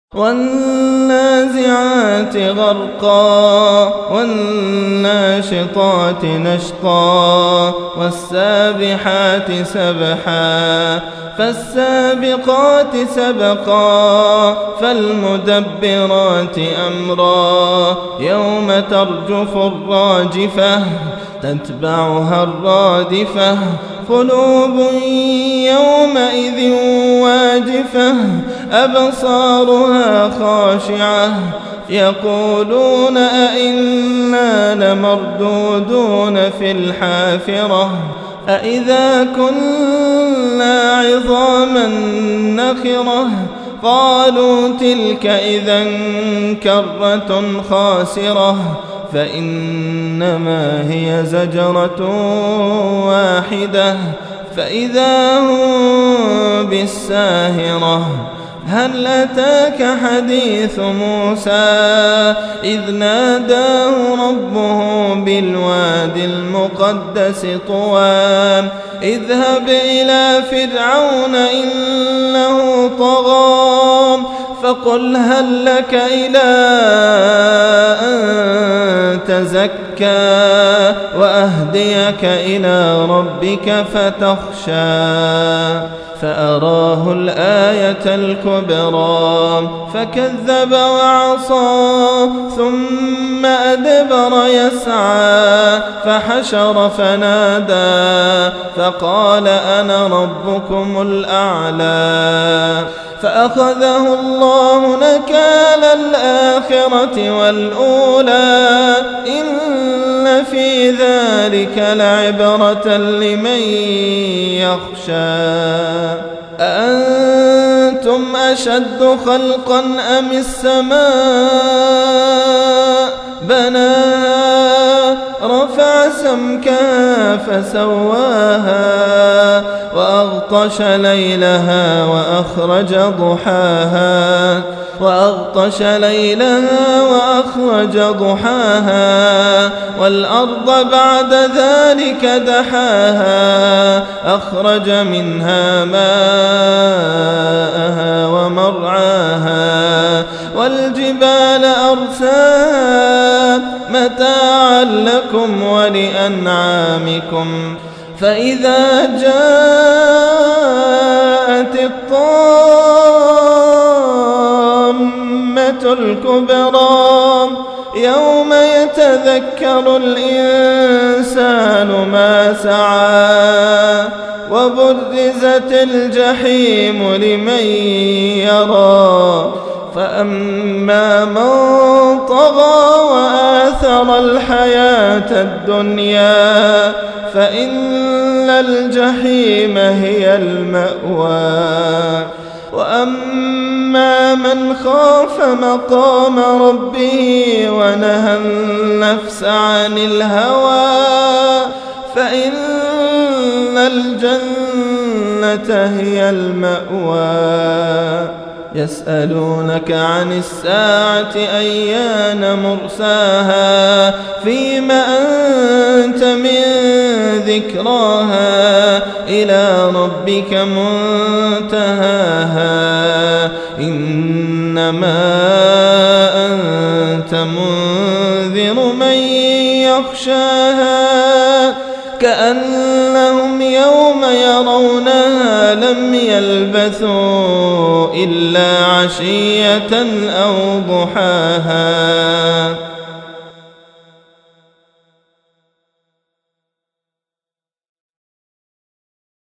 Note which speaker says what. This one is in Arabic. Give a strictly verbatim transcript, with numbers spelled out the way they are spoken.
Speaker 1: والنازعات غرقا والناشطات نشطا والسابحات سبحا فالسابقات سبقا فالمدبرات أمرا يوم ترجف الراجفة تتبعها الرادفة قلوب يومئذ واجفة أبصارها خاشعة يقولون أئنا لمردودون في الحافرة أئذا كنا عظاما نخرة قالوا تلك إذا كرة خاسرة فإنما هي زجرة واحدة فإذا هم بالساهرة هل أتاك حديث موسى إذ ناداه ربه بالوادي المقدس طوى اذهب إلى فرعون إنه طغى فقل هل لك إلى أن تزكى وأهديك إلى ربك فتخشى فأراه الآية الكبرى فكذب وعصى ثم أدبر يسعى فحشر فنادى فقال أنا ربكم الأعلى فأخذه الله نكال الآخرة والأولى إن في ذلك لعبرة لمن يخشى أأنتم أشد خلقا أم السماء بناها رفع سمكها فسواها وأغطش ليلها وأخرج ضحاها وأغطش ليلها وأخرج ضحاها والأرض بعد ذلك دحاها أخرج منها ماءها ومرعاها والجبال أرساها متاعا لكم ولأنعامكم فإذا جاءت الطامة الكبرى يوم يتذكر الإنسان ما سعى وبرزت الجحيم لمن يرى فأما من طغى وآثر الحياة الدنيا فإن الجحيم هي المأوى وأما من خاف مقام ربه ونهى النفس عن الهوى فإن الجنة هي المأوى يسألونك عن الساعة أيان مرساها فيما أنت من ذكراها إلى ربك منتهاها إنما أنت منذر من يخشاها كأنهم يوم يرونها لم يلبثوا إلا عشية أو ضحاها